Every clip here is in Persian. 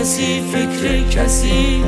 کسی فکر کسی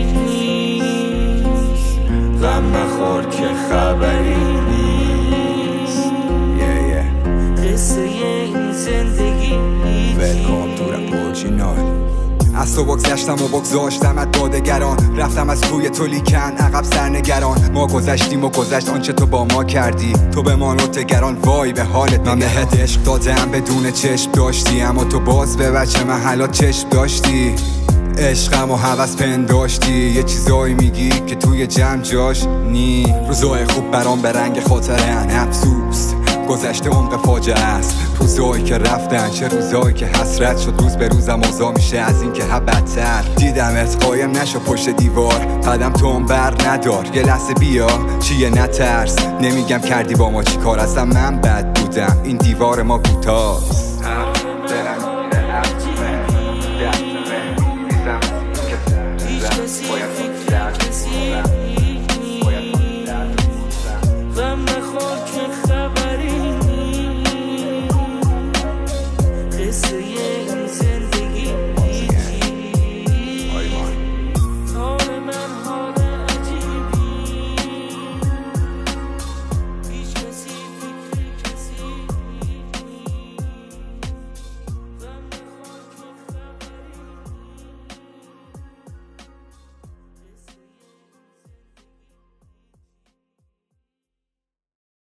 نیست، غم مخور که خبری نیست. قصه این زندگی ولکام تو رپ اورجینال. از تو بگذشتم و بگذاشتم از دادگران، رفتم از توی تو لیکن عقب سرنگران. ما گذشتیم و گذشت آنچه تو با ما کردی، تو به ما نوتگران وای به حالت. من بهت عشق دادم بدون چشم داشتی، اما تو باز به بچه محلات چشم داشتی. عشقم و هوس پنداشتی، یه چیزایی میگی که توی جمع جاش نی. روزای خوب برام به رنگ خاطره‌ان، افسوس گذشته عمق فاجعه است. روزایی که رفتن چه روزایی که حسرت شد، روز به روزم اوضاع میشه از این که بدتر. دیدمت قایم نشو پشت دیوار، قدم تو بر ندار، یه لحظه بیا چیه نترس. نمیگم کردی با ما چی کار، اصلا من بد بودم، این دیوار ما کوتاست.